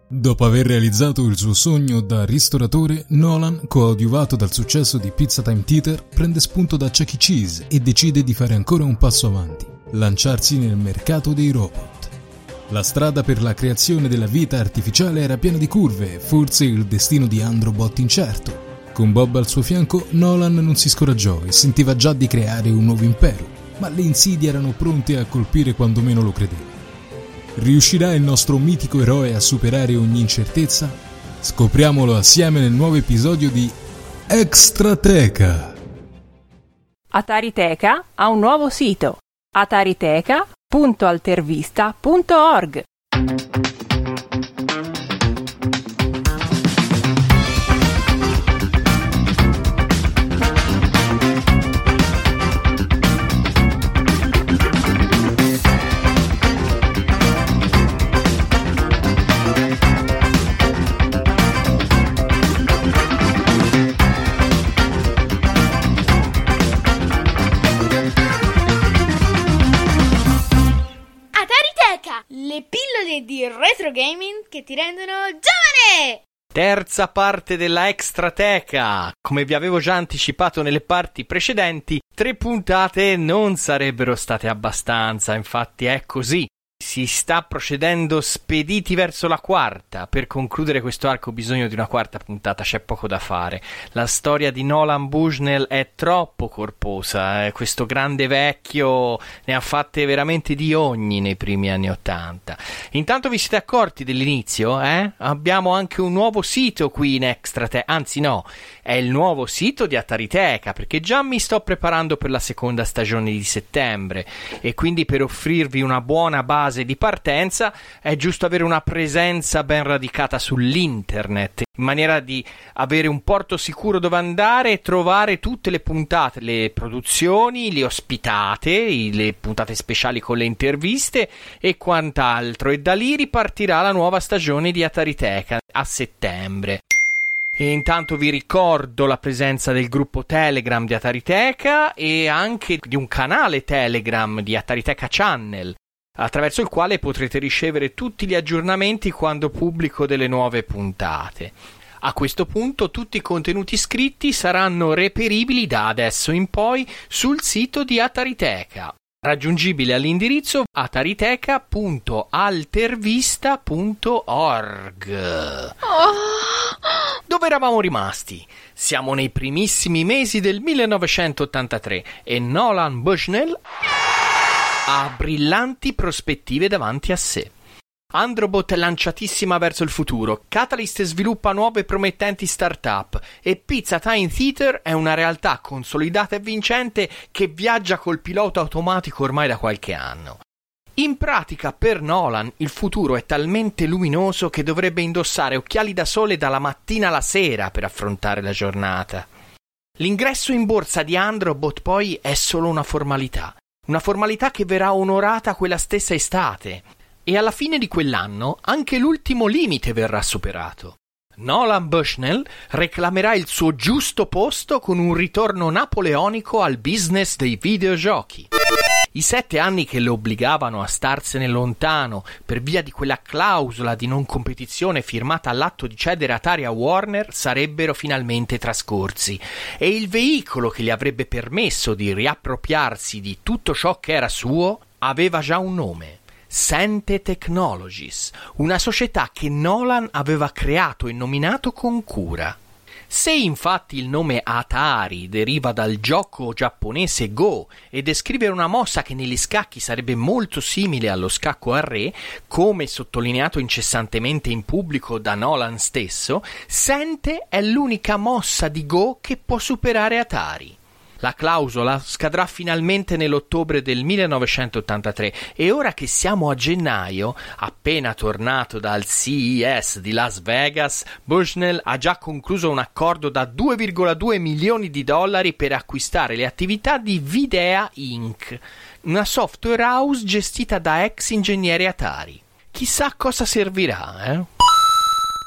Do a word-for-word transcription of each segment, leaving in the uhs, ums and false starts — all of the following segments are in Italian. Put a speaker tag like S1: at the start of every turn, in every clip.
S1: Dopo aver realizzato il suo sogno da ristoratore, Nolan, coadiuvato dal successo di Pizza Time Theater, prende spunto da Chuck E. Cheese e decide di fare ancora un passo avanti, lanciarsi nel mercato dei robot. La strada per la creazione della vita artificiale era piena di curve e forse il destino di Androbot incerto. Con Bob al suo fianco, Nolan non si scoraggiò e sentiva già di creare un nuovo impero, ma le insidie erano pronte a colpire quando meno lo credeva. Riuscirà il nostro mitico eroe a superare ogni incertezza? Scopriamolo assieme nel nuovo episodio di Extrateca.
S2: Atariteca ha un nuovo sito: atariteca punto altervista punto org.
S3: Le pillole di retro gaming che ti rendono giovane!
S4: Terza parte della Extrateca. Come vi avevo già anticipato nelle parti precedenti, tre puntate non sarebbero state abbastanza, infatti è così. Si sta procedendo spediti verso la quarta. Per concludere questo arco ho bisogno di una quarta puntata, c'è poco da fare. La storia di Nolan Bushnell è troppo corposa, eh? Questo grande vecchio ne ha fatte veramente di ogni nei primi anni ottanta. Intanto vi siete accorti dell'inizio? Eh? Abbiamo anche un nuovo sito qui in Extrateca, anzi no, è il nuovo sito di Atariteca, perché già mi sto preparando per la seconda stagione di settembre e quindi per offrirvi una buona base di partenza è giusto avere una presenza ben radicata sull'internet, in maniera di avere un porto sicuro dove andare e trovare tutte le puntate, le produzioni, le ospitate, le puntate speciali con le interviste e quant'altro, e da lì ripartirà la nuova stagione di Atariteca a settembre. E intanto vi ricordo la presenza del gruppo Telegram di Atariteca e anche di un canale Telegram di Atariteca Channel, attraverso il quale potrete ricevere tutti gli aggiornamenti quando pubblico delle nuove puntate. A questo punto tutti i contenuti scritti saranno reperibili da adesso in poi sul sito di Atariteca, raggiungibile all'indirizzo atariteca punto altervista punto org. Dove eravamo rimasti? Siamo nei primissimi mesi del millenovecentottantatré e Nolan Bushnell ha brillanti prospettive davanti a sé. Androbot è lanciatissima verso il futuro, Catalyst sviluppa nuove e promettenti start-up e Pizza Time Theater è una realtà consolidata e vincente che viaggia col pilota automatico ormai da qualche anno. In pratica, per Nolan, il futuro è talmente luminoso che dovrebbe indossare occhiali da sole dalla mattina alla sera per affrontare la giornata. L'ingresso in borsa di Androbot poi è solo una formalità. Una formalità che verrà onorata quella stessa estate. E alla fine di quell'anno anche l'ultimo limite verrà superato. Nolan Bushnell reclamerà il suo giusto posto con un ritorno napoleonico al business dei videogiochi. I sette anni che lo obbligavano a starsene lontano per via di quella clausola di non competizione firmata all'atto di cedere Atari a Warner sarebbero finalmente trascorsi e il veicolo che gli avrebbe permesso di riappropriarsi di tutto ciò che era suo aveva già un nome: Sente Technologies, una società che Nolan aveva creato e nominato con cura. Se infatti il nome Atari deriva dal gioco giapponese Go e descrive una mossa che negli scacchi sarebbe molto simile allo scacco a re, come sottolineato incessantemente in pubblico da Nolan stesso, Sente è l'unica mossa di Go che può superare Atari. La clausola scadrà finalmente nell'ottobre del millenovecentottantatré e ora che siamo a gennaio, appena tornato dal C E S di Las Vegas, Bushnell ha già concluso un accordo da due virgola due milioni di dollari per acquistare le attività di Videa incorporated, una software house gestita da ex ingegneri Atari. Chissà cosa servirà, eh?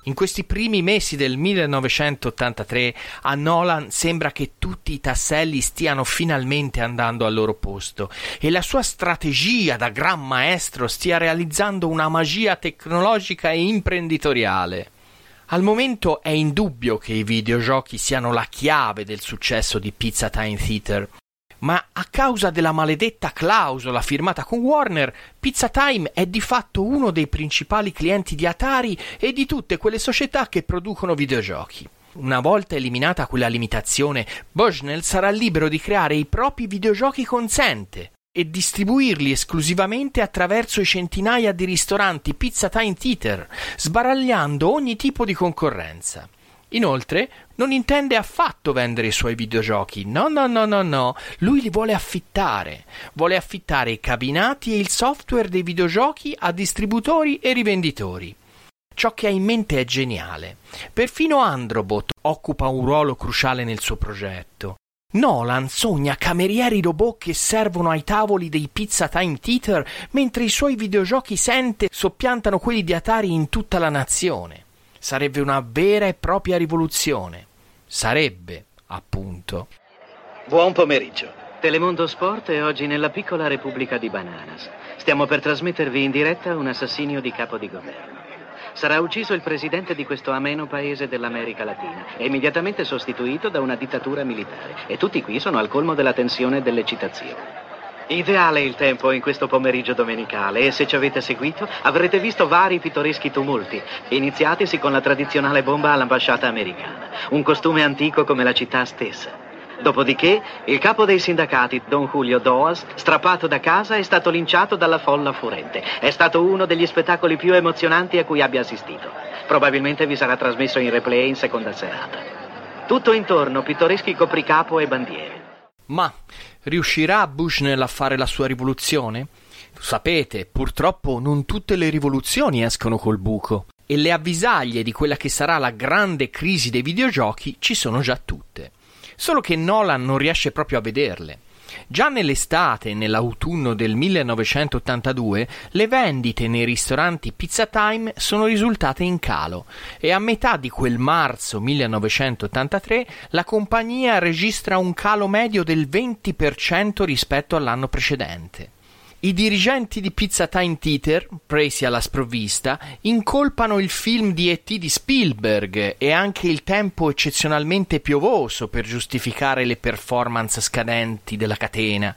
S4: In questi primi mesi del millenovecentottantatré a Nolan sembra che tutti i tasselli stiano finalmente andando al loro posto e la sua strategia da gran maestro stia realizzando una magia tecnologica e imprenditoriale. Al momento è indubbio che i videogiochi siano la chiave del successo di Pizza Time Theater, ma a causa della maledetta clausola firmata con Warner, Pizza Time è di fatto uno dei principali clienti di Atari e di tutte quelle società che producono videogiochi. Una volta eliminata quella limitazione, Bushnell sarà libero di creare i propri videogiochi con Sente e distribuirli esclusivamente attraverso i centinaia di ristoranti Pizza Time Theater, sbaragliando ogni tipo di concorrenza. Inoltre, non intende affatto vendere i suoi videogiochi, no no no no no, lui li vuole affittare, vuole affittare i cabinati e il software dei videogiochi a distributori e rivenditori. Ciò che ha in mente è geniale, perfino Androbot occupa un ruolo cruciale nel suo progetto. Nolan sogna camerieri robot che servono ai tavoli dei Pizza Time Theater mentre i suoi videogiochi Sente soppiantano quelli di Atari in tutta la nazione. Sarebbe una vera e propria rivoluzione. Sarebbe, appunto.
S5: Buon pomeriggio.
S6: Telemondo Sport è oggi nella piccola Repubblica di Bananas. Stiamo per trasmettervi in diretta un assassinio di capo di governo. Sarà ucciso il presidente di questo ameno paese dell'America Latina e immediatamente sostituito da una dittatura militare. E tutti qui sono al colmo della tensione e dell'eccitazione. Ideale il tempo in questo pomeriggio domenicale e se ci avete seguito avrete visto vari pittoreschi tumulti, iniziatisi con la tradizionale bomba all'ambasciata americana, un costume antico come la città stessa. Dopodiché il capo dei sindacati, Don Julio Doas, strappato da casa, è stato linciato dalla folla furente. È stato uno degli spettacoli più emozionanti a cui abbia assistito. Probabilmente vi sarà trasmesso in replay in seconda serata. Tutto intorno pittoreschi copricapo e bandiere.
S4: Ma riuscirà Bushnell a fare la sua rivoluzione? Sapete, purtroppo non tutte le rivoluzioni escono col buco e le avvisaglie di quella che sarà la grande crisi dei videogiochi ci sono già tutte. Solo che Nolan non riesce proprio a vederle. Già nell'estate e nell'autunno del millenovecentottantadue le vendite nei ristoranti Pizza Time sono risultate in calo e a metà di quel marzo millenovecentottantatré la compagnia registra un calo medio del venti per cento rispetto all'anno precedente. I dirigenti di Pizza Time Theater, presi alla sprovvista, incolpano il film di E T di Spielberg e anche il tempo eccezionalmente piovoso per giustificare le performance scadenti della catena.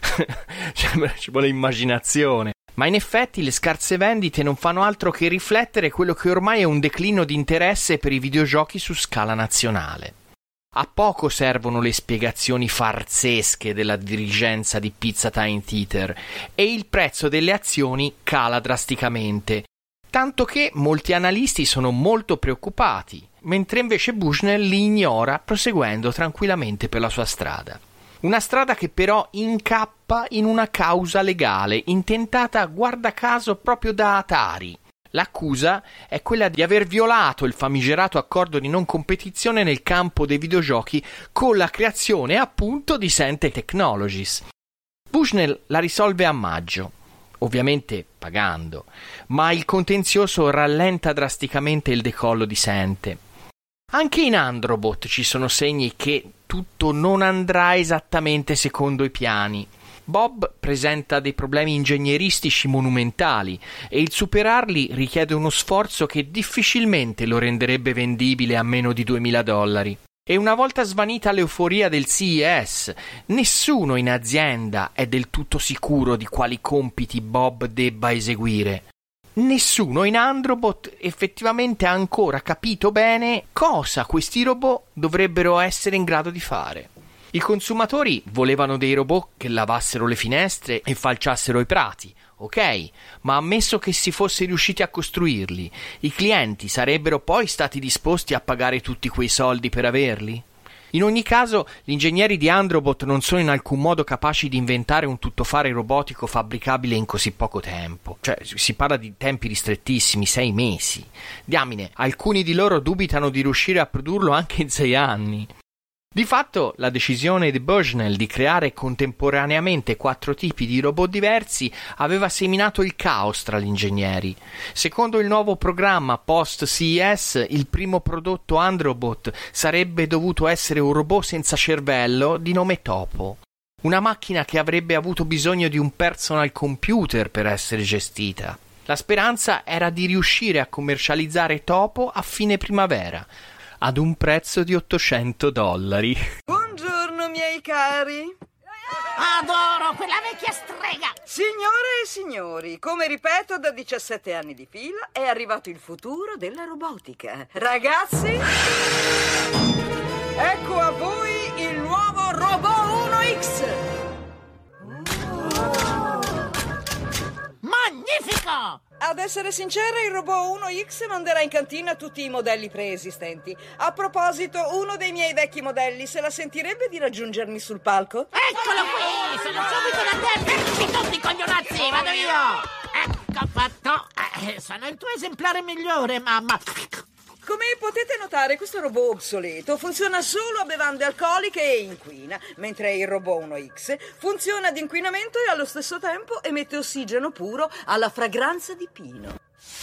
S4: Cioè, ci vuole immaginazione. Ma in effetti le scarse vendite non fanno altro che riflettere quello che ormai è un declino di interesse per i videogiochi su scala nazionale. A poco servono le spiegazioni farsesche della dirigenza di Pizza Time Theater e il prezzo delle azioni cala drasticamente, tanto che molti analisti sono molto preoccupati, mentre invece Bushnell li ignora proseguendo tranquillamente per la sua strada. Una strada che però incappa in una causa legale intentata guarda caso proprio da Atari. L'accusa è quella di aver violato il famigerato accordo di non competizione nel campo dei videogiochi con la creazione appunto di Sente Technologies. Bushnell la risolve a maggio, ovviamente pagando, ma il contenzioso rallenta drasticamente il decollo di Sente. Anche in Androbot ci sono segni che tutto non andrà esattamente secondo i piani. Bob presenta dei problemi ingegneristici monumentali e il superarli richiede uno sforzo che difficilmente lo renderebbe vendibile a meno di duemila dollari. E una volta svanita l'euforia del C E S, nessuno in azienda è del tutto sicuro di quali compiti Bob debba eseguire. Nessuno in Androbot effettivamente ha ancora capito bene cosa questi robot dovrebbero essere in grado di fare. I consumatori volevano dei robot che lavassero le finestre e falciassero i prati, ok, ma ammesso che si fosse riusciti a costruirli, i clienti sarebbero poi stati disposti a pagare tutti quei soldi per averli? In ogni caso, gli ingegneri di Androbot non sono in alcun modo capaci di inventare un tuttofare robotico fabbricabile in così poco tempo. Cioè, si parla di tempi ristrettissimi, sei mesi. Diamine, alcuni di loro dubitano di riuscire a produrlo anche in sei anni. Di fatto, la decisione di Bushnell di creare contemporaneamente quattro tipi di robot diversi aveva seminato il caos tra gli ingegneri. Secondo il nuovo programma post-C E S, il primo prodotto Androbot sarebbe dovuto essere un robot senza cervello di nome Topo. Una macchina che avrebbe avuto bisogno di un personal computer per essere gestita. La speranza era di riuscire a commercializzare Topo a fine primavera, ad un prezzo di ottocento dollari.
S7: Buongiorno, miei cari.
S8: Adoro quella vecchia strega!
S7: Signore e signori, come ripeto da diciassette anni di fila, è arrivato il futuro della robotica. Ragazzi, ecco a voi il nuovo Robot uno X.
S8: Magnifico!
S7: Ad essere sincera, il Robot uno X manderà in cantina tutti i modelli preesistenti. A proposito, uno dei miei vecchi modelli se la sentirebbe di raggiungermi sul palco?
S8: Eccolo qui! Sono subito da te! Fermi tutti, coglionazzi! Vado io! Ecco fatto! Eh, sono il tuo esemplare migliore, mamma!
S7: Come potete notare, questo robot obsoleto funziona solo a bevande alcoliche e inquina, mentre il Robot uno X funziona ad inquinamento e allo stesso tempo emette ossigeno puro alla fragranza di pino.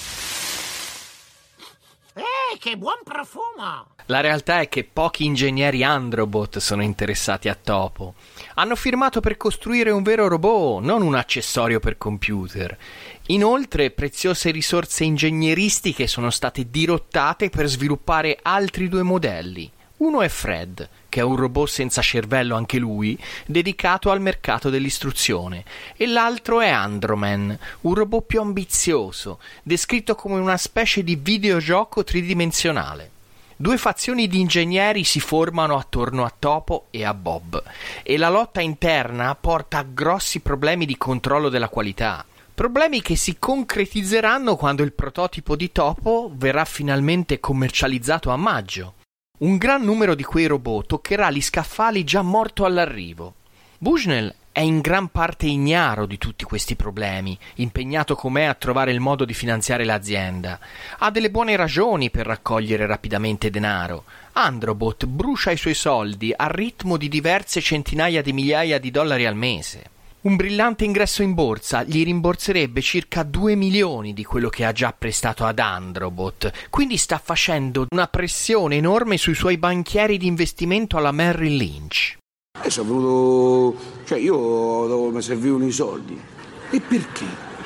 S8: Eh, che buon profumo!
S4: La realtà è che pochi ingegneri Androbot sono interessati a Topo. Hanno firmato per costruire un vero robot, non un accessorio per computer. Inoltre, preziose risorse ingegneristiche sono state dirottate per sviluppare altri due modelli. Uno è Fred, che è un robot senza cervello anche lui, dedicato al mercato dell'istruzione, e l'altro è Androman, un robot più ambizioso, descritto come una specie di videogioco tridimensionale. Due fazioni di ingegneri si formano attorno a Topo e a Bob, e la lotta interna porta a grossi problemi di controllo della qualità. Problemi che si concretizzeranno quando il prototipo di Topo verrà finalmente commercializzato a maggio. Un gran numero di quei robot toccherà gli scaffali già morto all'arrivo. Bushnell è in gran parte ignaro di tutti questi problemi, impegnato com'è a trovare il modo di finanziare l'azienda. Ha delle buone ragioni per raccogliere rapidamente denaro. Androbot brucia i suoi soldi a ritmo di diverse centinaia di migliaia di dollari al mese. Un brillante ingresso in borsa gli rimborserebbe circa due milioni di quello che ha già prestato ad Androbot, quindi sta facendo una pressione enorme sui suoi banchieri di investimento alla Merrill Lynch.
S9: Adesso ho voluto... cioè io mi servivano i soldi. E perché?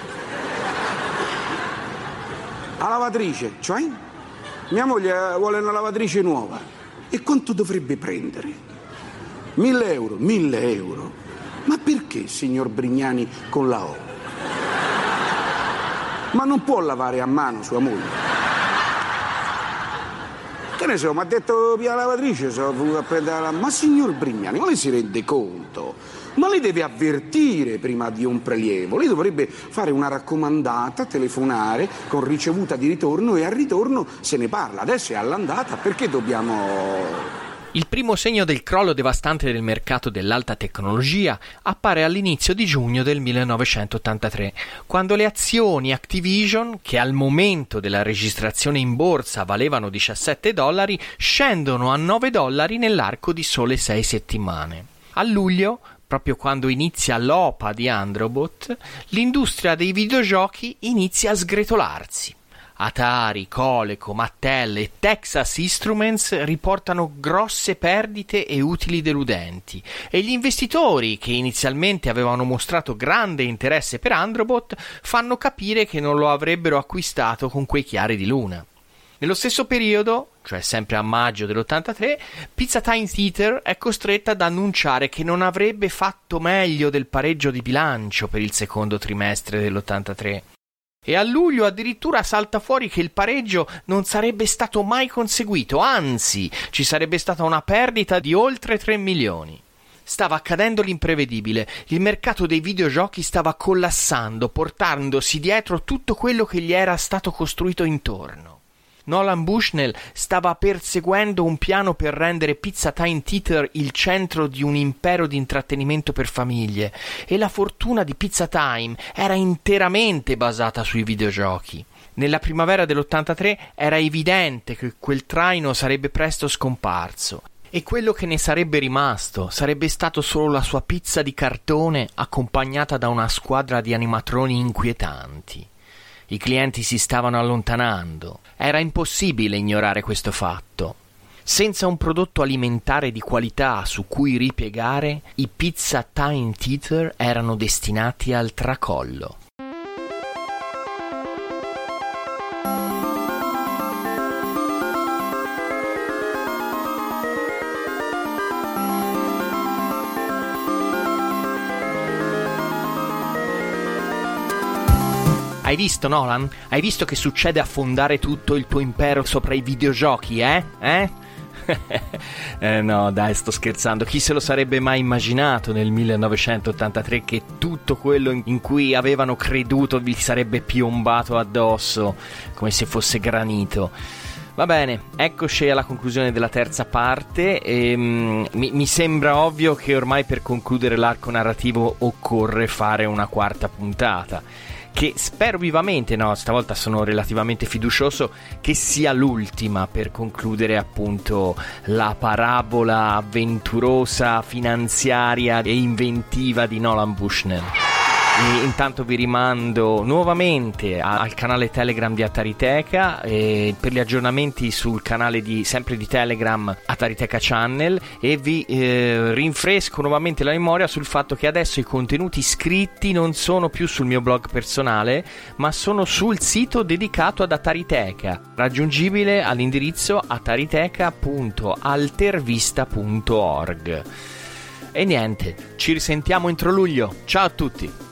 S9: La lavatrice, cioè? Mia moglie vuole una lavatrice nuova. E quanto dovrebbe prendere? Mille euro, mille euro. Ma perché, signor Brignani, con la O? Ma non può lavare a mano sua moglie? Che ne so, mi ha detto via lavatrice, sono voluto a prendere la... Ma signor Brignani, ma lei si rende conto? Ma lei deve avvertire prima di un prelievo. Lei dovrebbe fare una raccomandata, telefonare con ricevuta di ritorno e al ritorno se ne parla. Adesso è all'andata, perché dobbiamo...
S4: Il primo segno del crollo devastante del mercato dell'alta tecnologia appare all'inizio di giugno del millenovecentottantatré, quando le azioni Activision, che al momento della registrazione in borsa valevano diciassette dollari, scendono a nove dollari nell'arco di sole sei settimane. A luglio, proprio quando inizia l'O P A di Androbot, l'industria dei videogiochi inizia a sgretolarsi. Atari, Coleco, Mattel e Texas Instruments riportano grosse perdite e utili deludenti, e gli investitori, che inizialmente avevano mostrato grande interesse per Androbot, fanno capire che non lo avrebbero acquistato con quei chiari di luna. Nello stesso periodo, cioè sempre a maggio dell'ottantatré, Pizza Time Theater è costretta ad annunciare che non avrebbe fatto meglio del pareggio di bilancio per il secondo trimestre dell'ottantatré. E a luglio addirittura salta fuori che il pareggio non sarebbe stato mai conseguito, anzi, ci sarebbe stata una perdita di oltre tre milioni. Stava accadendo l'imprevedibile, il mercato dei videogiochi stava collassando, portandosi dietro tutto quello che gli era stato costruito intorno. Nolan Bushnell stava perseguendo un piano per rendere Pizza Time Theater il centro di un impero di intrattenimento per famiglie, e la fortuna di Pizza Time era interamente basata sui videogiochi. Nella primavera dell'ottantatré era evidente che quel traino sarebbe presto scomparso, E quello che ne sarebbe rimasto sarebbe stato solo la sua pizza di cartone accompagnata da una squadra di animatroni inquietanti. I clienti si stavano allontanando. Era impossibile ignorare questo fatto. Senza un prodotto alimentare di qualità su cui ripiegare, i Pizza Time Theater erano destinati al tracollo. Hai visto, Nolan? Hai visto che succede a fondare tutto il tuo impero sopra i videogiochi, eh? Eh? eh no, dai, sto scherzando. Chi se lo sarebbe mai immaginato nel millenovecentottantatré che tutto quello in cui avevano creduto vi sarebbe piombato addosso come se fosse granito. Va bene, eccoci alla conclusione della terza parte. E, mm, mi, mi sembra ovvio che ormai per concludere l'arco narrativo occorre fare una quarta puntata, che spero vivamente, no, stavolta sono relativamente fiducioso, che sia l'ultima per concludere appunto la parabola avventurosa, finanziaria e inventiva di Nolan Bushnell. E intanto vi rimando nuovamente al canale Telegram di Atariteca e per gli aggiornamenti sul canale di sempre di Telegram Atariteca Channel, e vi eh, rinfresco nuovamente la memoria sul fatto che adesso i contenuti scritti non sono più sul mio blog personale, ma sono sul sito dedicato ad Atariteca, raggiungibile all'indirizzo atariteca punto altervista punto org. E niente, ci risentiamo entro luglio. Ciao a tutti!